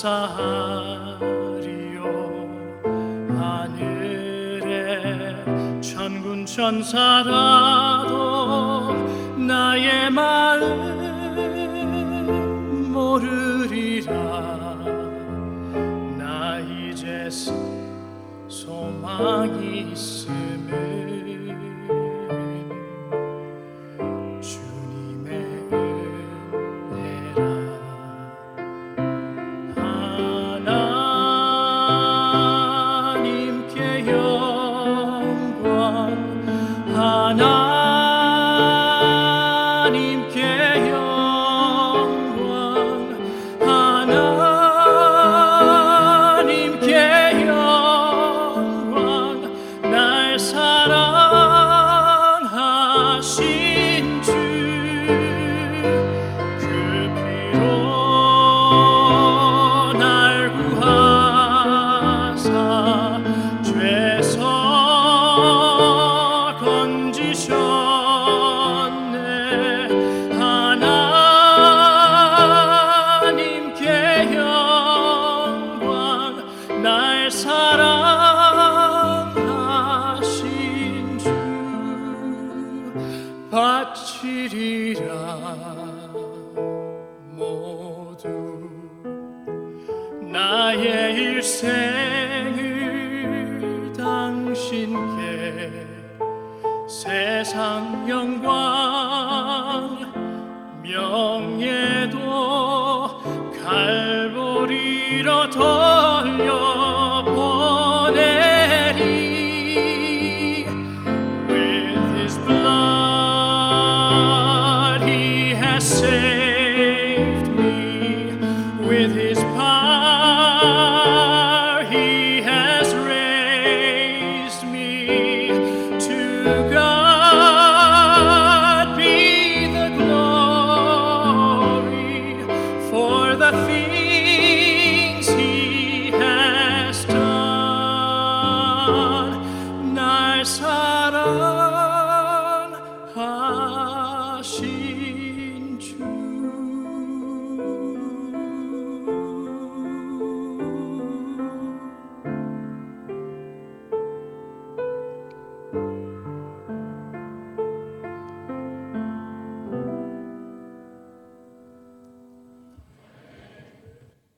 감사하리요. 하늘에 천군 천사라도 나의 마음 모르리라. 나 이제 소망이 있음을 주님의 은혜라. 하나님께 영광, 하나님께 영광, 하나님께 영광. 날 사랑하신 주, 그 피로 날 구하사 죄서 건지셨네. 하나님께 영광, 날 사랑하신 주 바치리라. 모두 나의 일생을 당신께, 세상 영광 명예도 갈보리로 돌려